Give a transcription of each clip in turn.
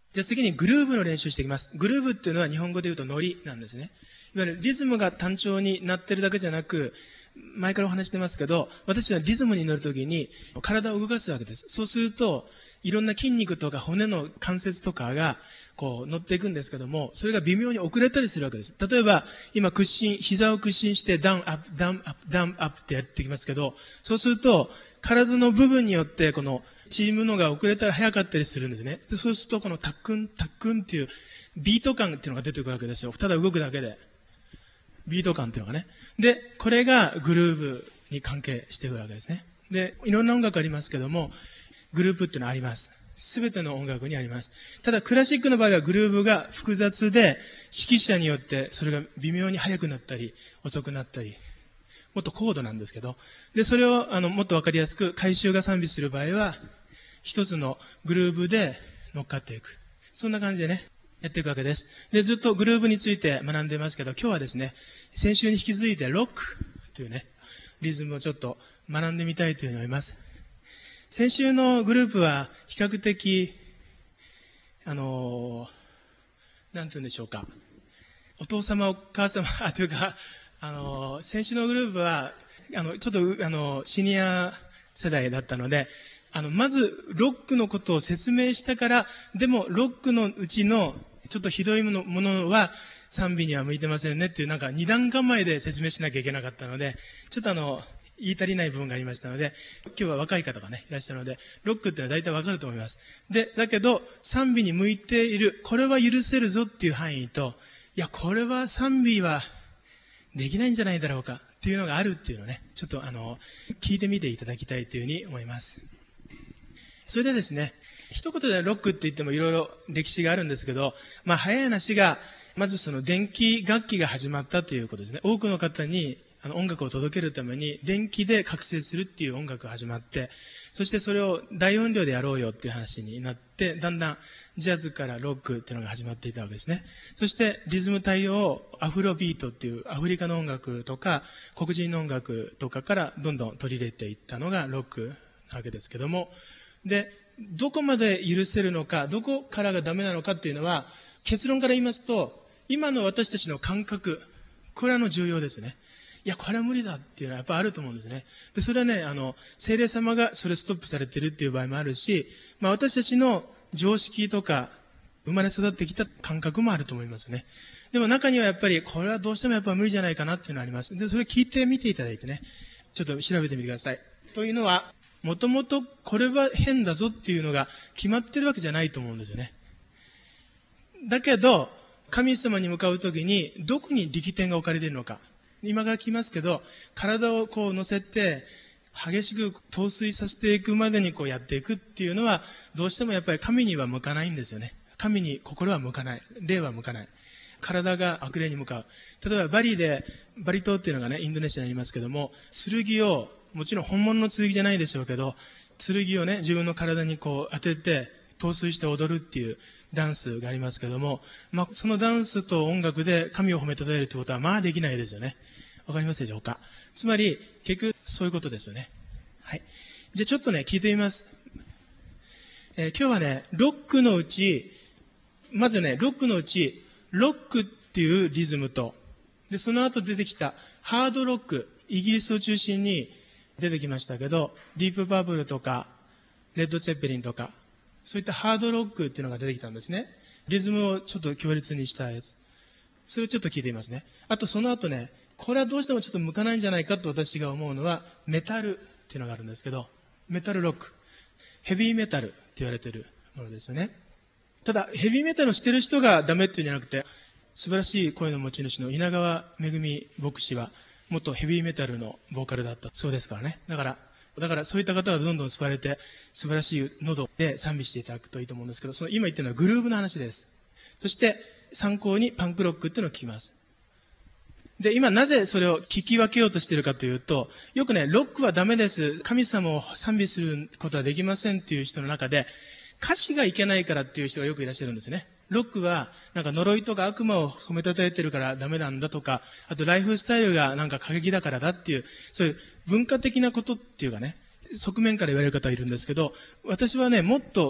じゃあ次にグルーブの練習していきます。グルーブっていうのは日本語で言うとノリなんですね。いわゆるリズムが単調になってるだけじゃなく、前からお話してますけど、私はリズムに乗るときに体を動かすわけです。そうすると、いろんな筋肉とか骨の関節とかがこう乗っていくんですけども、それが微妙に遅れたりするわけです。例えば、今膝を屈伸してダウンアップ、ダウンアップ、ダウンアップってやっていきますけど、そうすると、体の部分によってこのチームのが遅れたり早かったりするんですね。そうするとこのタックン、タックンっていうビート感っていうのが出てくるわけですよ。ただ動くだけで。ビート感っていうのがね。で、これがグルーブに関係してくるわけですね。で、いろんな音楽ありますけども、グループっていうのはあります。すべての音楽にあります。ただクラシックの場合はグルーブが複雑で、指揮者によってそれが微妙に速くなったり、遅くなったり、もっと高度なんですけど、で、それをもっとわかりやすく、回収が賛美する場合は、一つのグルーブで乗っかっていく。そんな感じでね、やっていくわけです。で、ずっとグルーブについて学んでますけど、今日はですね、先週に引き続いてロックというね、リズムをちょっと学んでみたいというふうに思います。先週のグループは比較的、なんて言うんでしょうか。お父様、お母様、というか、先週のグループは、ちょっと、シニア世代だったので、まず、ロックのことを説明したから、でも、ロックのうちの、ちょっとひどいものは、賛美には向いてませんねっていう、なんか二段構えで説明しなきゃいけなかったので、ちょっと言い足りない部分がありましたので、今日は若い方がね、いらっしゃるので、ロックっていうのは大体わかると思います。で、だけど、賛美に向いている、これは許せるぞっていう範囲と、いや、これは賛美はできないんじゃないだろうかっていうのがあるっていうのをね、ちょっと聞いてみていただきたいというふうに思います。それでですね、一言でロックって言ってもいろいろ歴史があるんですけど、まあ早い話が、まずその電気楽器が始まったということですね。多くの方に音楽を届けるために電気で覚醒するっていう音楽が始まって、そしてそれを大音量でやろうよっていう話になって、だんだんジャズからロックっていうのが始まっていたわけですね。そしてリズム対応アフロビートっていうアフリカの音楽とか黒人の音楽とかからどんどん取り入れていったのがロックなわけですけども、で、どこまで許せるのか、どこからがダメなのかっていうのは、結論から言いますと、今の私たちの感覚、これは重要ですね。いや、これは無理だっていうのはやっぱあると思うんですね。で、それはね、聖霊様がそれストップされてるっていう場合もあるし、まあ私たちの常識とか、生まれ育ってきた感覚もあると思いますね。でも中にはやっぱり、これはどうしてもやっぱ無理じゃないかなっていうのがあります。で、それ聞いてみていただいてね、ちょっと調べてみてください。というのは、もともとこれは変だぞっていうのが決まってるわけじゃないと思うんですよね。だけど、神様に向かうときにどこに力点が置かれているのか。今から聞きますけど、体をこう乗せて激しく陶酔させていくまでにこうやっていくっていうのはどうしてもやっぱり神には向かないんですよね。神に心は向かない。霊は向かない。体が悪霊に向かう。例えばバリ島っていうのがね、インドネシアにありますけども、剣を、もちろん本物の剣じゃないでしょうけど、剣をね、自分の体にこう当てて、陶酔して踊るっていうダンスがありますけども、まあ、そのダンスと音楽で神を褒めたたえるってことはまあできないですよね。わかりますでしょうか？つまり、結局そういうことですよね。はい。じゃあちょっとね、聞いてみます。今日はね、ロックのうち、まずね、ロックっていうリズムと、で、その後出てきたハードロック、イギリスを中心に出てきましたけど、ディープパープルとか、レッドツェッペリンとか、そういったハードロックっていうのが出てきたんですね。リズムをちょっと強烈にしたやつ。それをちょっと聞いてみますね。あとその後ね、これはどうしてもちょっと向かないんじゃないかと私が思うのは、メタルっていうのがあるんですけど、メタルロック。ヘビーメタルって言われているものですよね。ただ、ヘビーメタルをしてる人がダメっていうんじゃなくて、素晴らしい声の持ち主の稲川めぐみ牧師は、元ヘビーメタルのボーカルだったそうですからね。だからそういった方がどんどん救われて、素晴らしい喉で賛美していただくといいと思うんですけど、その今言ってるのはグルーヴの話です。そして、参考にパンクロックっていうのを聞きます。で、今なぜそれを聞き分けようとしているかというと、よくね、ロックはダメです。神様を賛美することはできませんっていう人の中で、歌詞がいけないからっていう人がよくいらっしゃるんですね。ロックは、なんか呪いとか悪魔を褒めたたえてるからダメなんだとか、あとライフスタイルがなんか過激だからだっていう、そういう文化的なことっていうかね、側面から言われる方がいるんですけど、私はね、もっと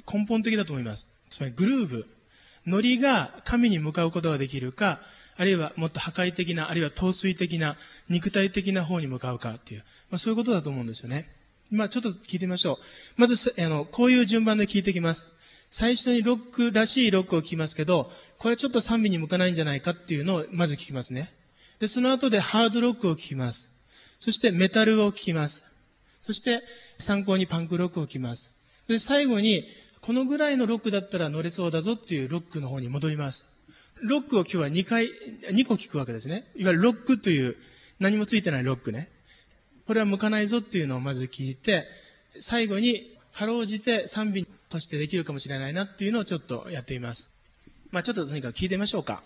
根本的だと思います。つまりグルーブ。ノリが神に向かうことができるか、あるいはもっと破壊的な、あるいは陶酔的な、肉体的な方に向かうかっていう、そういうことだと思うんですよね。ちょっと聞いてみましょう。まず、こういう順番で聞いていきます。最初にロックらしいロックを聞きますけど、これちょっと賛美に向かないんじゃないかっていうのをまず聞きますね。で、その後でハードロックを聞きます。そしてメタルを聞きます。そして参考にパンクロックを聞きます。それで最後に、このぐらいのロックだったら乗れそうだぞっていうロックの方に戻ります。ロックを今日は2個聞くわけですね。いわゆるロックという何もついてないロックね。これは向かないぞっていうのをまず聞いて、最後にかろうじて賛美としてできるかもしれないなっていうのをちょっとやってみます。ちょっととにかく聞いてみましょうか。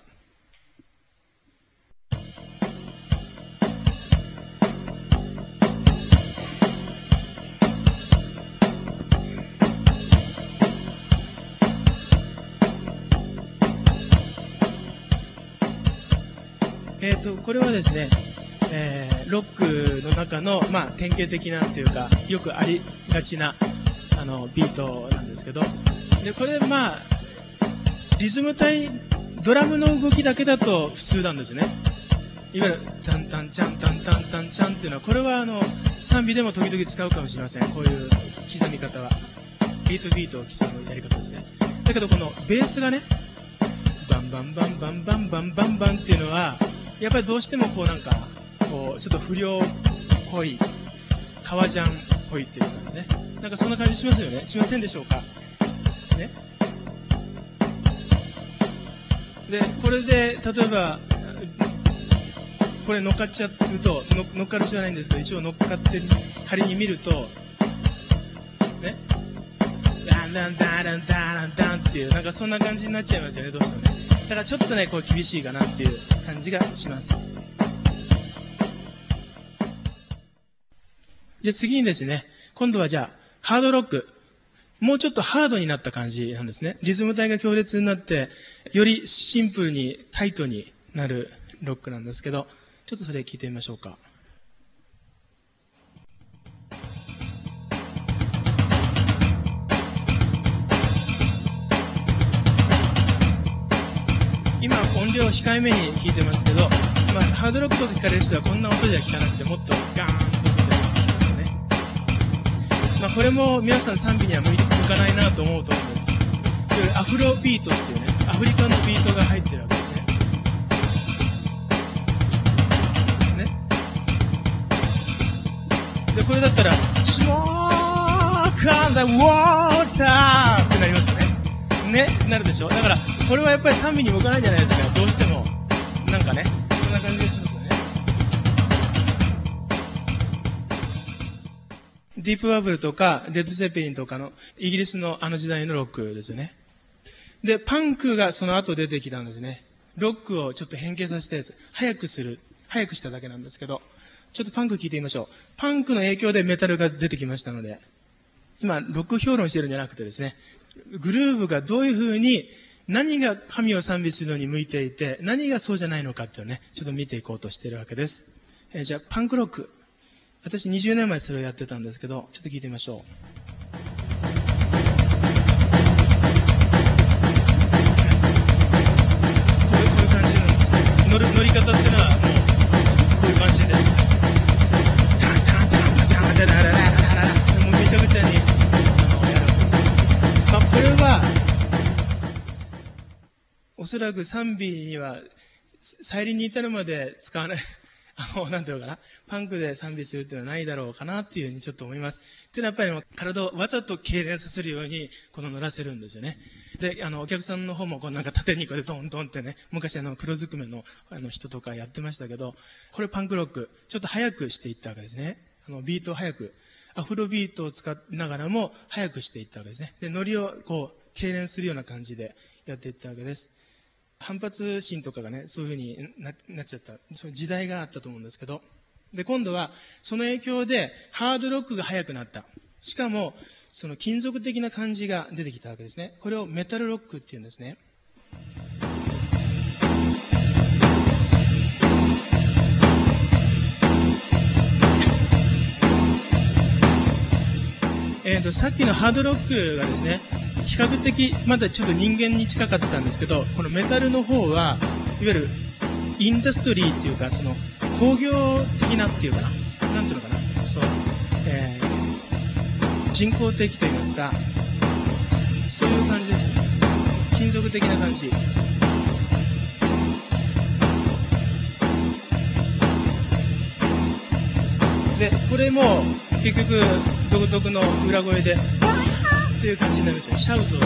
これはですね、ロックの中の、典型的なっていうか、よくありがちな、ビートなんですけど、で、これ、リズム体、ドラムの動きだけだと普通なんですね。いわゆる、タンタンチャンタンタンタンチャンっていうのは、これは賛美でも時々使うかもしれません。こういう刻み方は。ビートを刻むやり方ですね。だけど、このベースがね、バンバンバンバンバンバンバンバンっていうのは、やっぱりどうしてもちょっと不良っぽい、革ジャンっぽいっていう感じね。そんな感じしますよね。しませんでしょうか。ね。で、これで、例えば、これ乗っかっちゃうと、乗っかる必要はないんですけど、一応乗っかって仮に見ると、ね。ダンダンダンダンダンダンっていう、そんな感じになっちゃいますよね、どうしてもね。だからちょっとね、厳しいかなっていう感じがします。じゃあ次にですね、今度はハードロック。もうちょっとハードになった感じなんですね。リズム体が強烈になって、よりシンプルにタイトになるロックなんですけど、ちょっとそれ聞いてみましょうか。今音量控えめに聞いてますけど、ハードロックとか聞かれる人はこんな音では聞かなくてもっとガーンと音で聞きますよね。これも皆さん賛美には向かないなと思うと思うんです。アフロビートっていうね、アフリカのビートが入ってるわけですね。で、これだったら、Smoke on the water ってなりますよね。なるでしょ。だから、これはやっぱり賛美に向かないんじゃないですか。どうしても。そんな感じがしますよね。ディープバブルとか、レッド・ゼッペリンとかの、イギリスの時代のロックですよね。で、パンクがその後出てきたんですね。ロックをちょっと変形させたやつ。早くしただけなんですけど、ちょっとパンク聞いてみましょう。パンクの影響でメタルが出てきましたので、今、ロック評論してるんじゃなくてですね、グルーヴがどういうふうに、何が神を賛美するのに向いていて、何がそうじゃないのかっていうのをね、ちょっと見ていこうとしているわけです。じゃあ、パンクロック。私20年前それをやってたんですけど、ちょっと聞いてみましょう。こういう感じなんですね。乗り方っていうのは、もう、こういう感じで。タンタンタンタンタンタンタンタンもうめちゃくちゃに、やるわけです。これは、おそらく賛美には、再臨に至るまで使わない、なんていうのかな、パンクで賛美するっていうのはないだろうかなっていうふうにちょっと思います。っていうのはやっぱり体をわざと痙攣させるように、乗らせるんですよね。で、お客さんの方も縦にこれドンドンってね、昔黒ずくめの人とかやってましたけど、これパンクロック、ちょっと早くしていったわけですね。ビートを早く、アフロビートを使いながらも早くしていったわけですね。で、ノリを痙攣するような感じでやっていったわけです。反発心とかがね、そういう風になっちゃった、そういう時代があったと思うんですけど、で、今度は、その影響で、ハードロックが速くなった。しかも、その金属的な感じが出てきたわけですね。これをメタルロックっていうんですね。さっきのハードロックがですね、 比較的まだちょっと人間に近かったんですけど、このメタルの方は、いわゆるインダストリーっていうか、その工業的なっていうかな、なんていうのかな、そう、人工的といいますか、そういう感じですね。金属的な感じ。で、これも結局独特の裏声で、っていう感じになるんですよ。シャウト。こ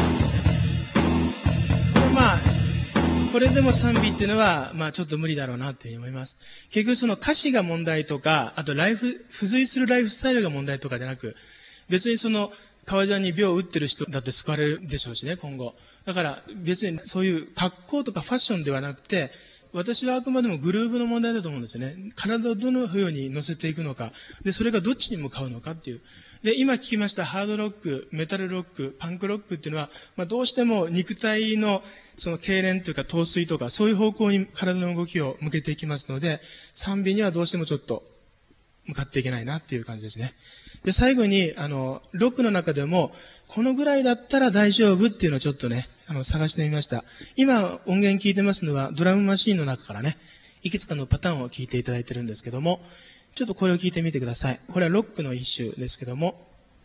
れまあ、これでも賛美っていうのは、まあちょっと無理だろうなっていうふうに思います。結局その歌詞が問題とか、あと付随するライフスタイルが問題とかじゃなく、別にその革ジャンに病を打ってる人だって救われるでしょうしね、今後。だから別にそういう格好とかファッションではなくて、私はあくまでもグルーヴの問題だと思うんですよね。体をどのように乗せていくのか。で、それがどっちに向かうのかっていう。で、今聞きましたハードロック、メタルロック、パンクロックっていうのは、まあどうしても肉体のその痙攣というか陶酔とか、そういう方向に体の動きを向けていきますので、賛美にはどうしてもちょっと向かっていけないなっていう感じですね。で、最後に、ロックの中でも、このぐらいだったら大丈夫っていうのをちょっとね、探してみました。今、音源聞いてますのは、ドラムマシーンの中からね、いくつかのパターンを聞いていただいてるんですけども、ちょっとこれを聞いてみてください。これはロックの一種ですけども、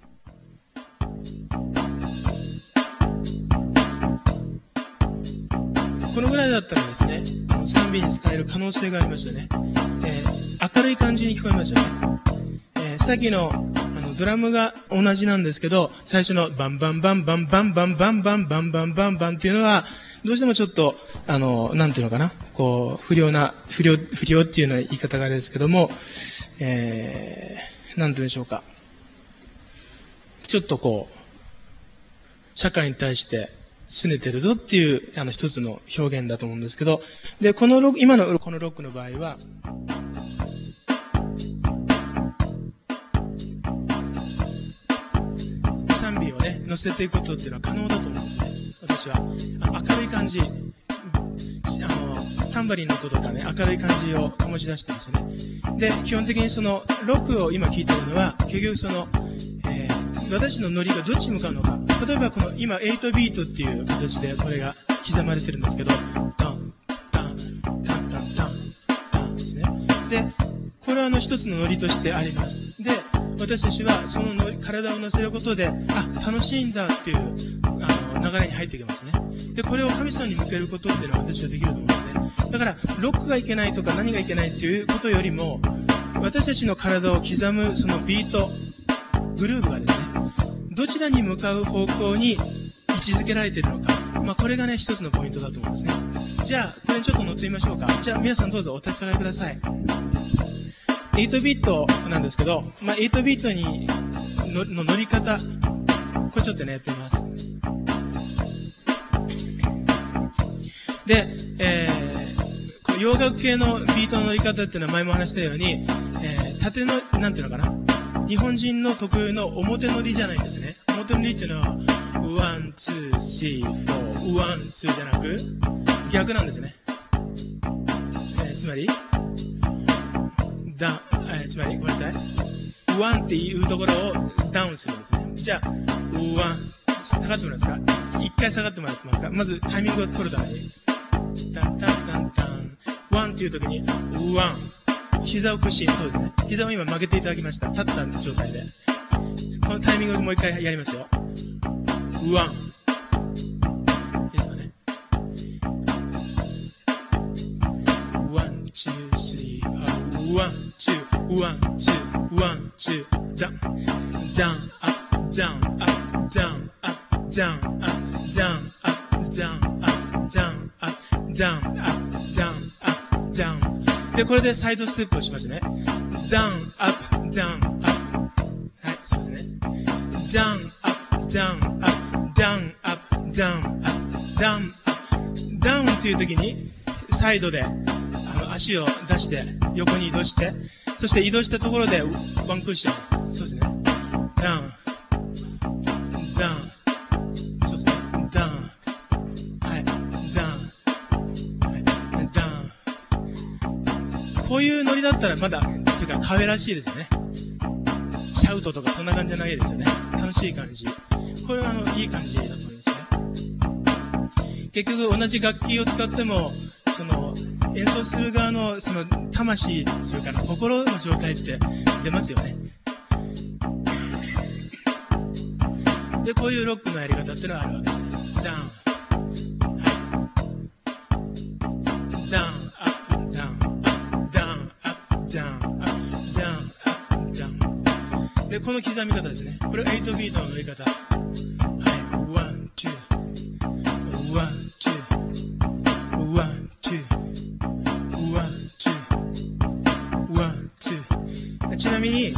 このぐらいだったらですね、賛美に使える可能性がありますよね。明るい感じに聞こえますよね。さっきのドラムが同じなんですけど、最初のバンバンバンバンバンバンバンバンバンバンバンバンっていうのは、どうしてもちょっと、なんていうのかな、こう、不良っていうような言い方があれですけども、なんていうんでしょうか。ちょっとこう、社会に対して拗ねてるぞっていう、一つの表現だと思うんですけど、で、今のこのロックの場合は、賛美をね、乗せていくことっていうのは可能だと思うんですね。私は。明るい感じ、タンバリンの音とかね、明るい感じを醸し出してますよね。で、基本的にその、ロックを今聴いてるのは、結局その、私のノリがどっちに向かうのか。例えばこの、今、8ビートっていう形でこれが刻まれてるんですけど、ダン、ダン、ダン、ダン、ダン、ダンですね。で、これは一つのノリとしてあります。で、私たちはその体を乗せることで、楽しいんだっていう流れに入っていきますね。で、これを神様に向けることっていうのは私はできると思うんですね。だから、ロックがいけないとか何がいけないっていうことよりも、私たちの体を刻むそのビート、グルーヴがですね、どちらに向かう方向に位置づけられているのか。まあ、これがね、一つのポイントだと思うんですね。じゃあ、これにちょっと乗ってみましょうか。じゃあ、皆さんどうぞお立ち上がりください。8ビートなんですけど、まあ、8ビートの乗り方、これちょっとね、やってみます。で、この洋楽系のビートの乗り方っていうのは前も話したように、縦の、なんていうのかな。日本人の特有の表乗りじゃないんですね。表乗りっていうのは、1、2、3、4、1、2じゃなく、逆なんですね。つまり、ごめんなさい。1っていうところをダウンするんですね。じゃあ、1、下がってもらえますか？一回下がってもらってますか？まずタイミングを取るために。タンタンタンタン。1っていう時に、1。膝を屈伸、そうですね。膝を今曲げていただきました。立った状態で。このタイミングをもう一回やりますよ。1。いいですかね。1、2、3、1、2、1、2、1、2、ダウン、ダウン、アップ、ダウン、アップ、ダウン、アップ、ダウン、アップ、ダウン、アップ、ダウン、アップ、ダウン、アップ、ダウン、アップ、ダウン、アップ、ダウン。で、これでサイドステップをしますね。ダウン、アップ、ダウン、アップ。はい、そうですね。ダウン、アップ、ダウン、アップ、ダウン、アップ、ダウン、アップ、ダウン、アップ。ダウンっていう時に、サイドで、足を出して、横に移動して、そして移動したところで、ワンクッション。そうですね。ダウン、ダウン。そうですね。ダウン。はい、ダウン。はい、ダウン。こういうノリだったらまだ、というか、可愛らしいですよね。シャウトとかそんな感じじゃないですよね。楽しい感じ。これはいい感じだと思います。 結局同じ楽器を使っても、その演奏する側のその魂というかな、心の状態って出ますよね。で、こういうロックのやり方っていうのはあるわけですね。ダウン、はい、ダウン、アップ、ダウン、ダウン、アップ、ダウン、アップ、ダウン、アップ、ダウン。で、この刻み方ですね。これ8ビートの乗り方。はい、ワン、ツー、ワン、ツー、ワン、ツー、ワン、ツー、ワン、ツー。ちなみに、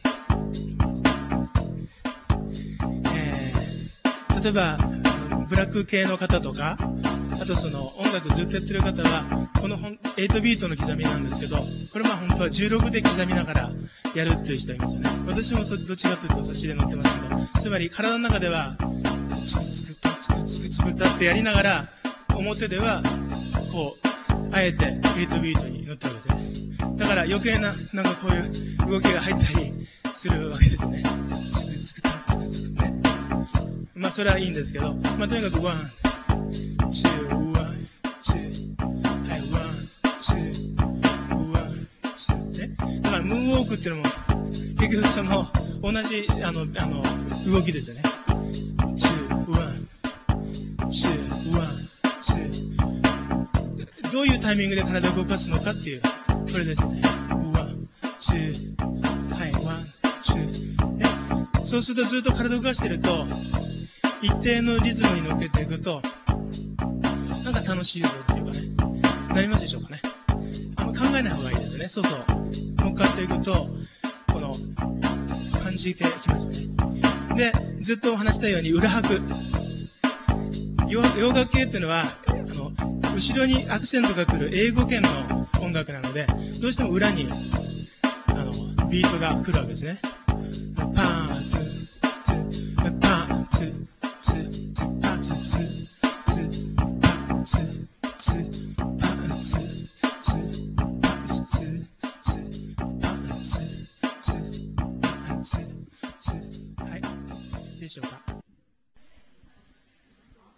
例えばブラック系の方とか、あとその音楽ずっとやってる方はこの8ビートの刻みなんですけど、これまあ本当は16で刻みながらやるっていう人いますよね。私もどっちかというとそっちで乗ってますけど、つまり体の中ではつくつくたつくつくつくたってやりながら、表ではこうあえて8ビートに乗ってるわけですね。だから余計ななんかこういう動きが入ったりするわけですね。つくつくたつくつくね。まあそれはいいんですけど、まあとにかくワン、ツー、ワン、ツー、はい、ワン、ツー、ワン、ツーね。だからムーンウォークっていうのも結局その同じ動きですよね。ツー、ワン、ツー、ワン、ツー。どういうタイミングで体を動かすのかっていう、これですね。ワン、ツー、はい、ワン、ツー、ね。そうするとずっと体を動かしてると、一定のリズムに乗っけていくと、なんか楽しいぞっていうかね、なりますでしょうかね。考えない方がいいですよね。そうそう。乗っかっていくと、この、感じてきますよね。で、ずっと話したように裏拍。洋楽系っていうのは、後ろにアクセントが来る英語圏の音楽なので、どうしても裏に、ビートが来るわけですね。パーン、ツー、ツー、パーン、ツー、ツー、パンツ、ツー、ツー、パンツ、ツー、パンツ、ツー、パンツ、ツー、ツー、パンツ、ツー、パンツ、ツー、はい。でしょうか。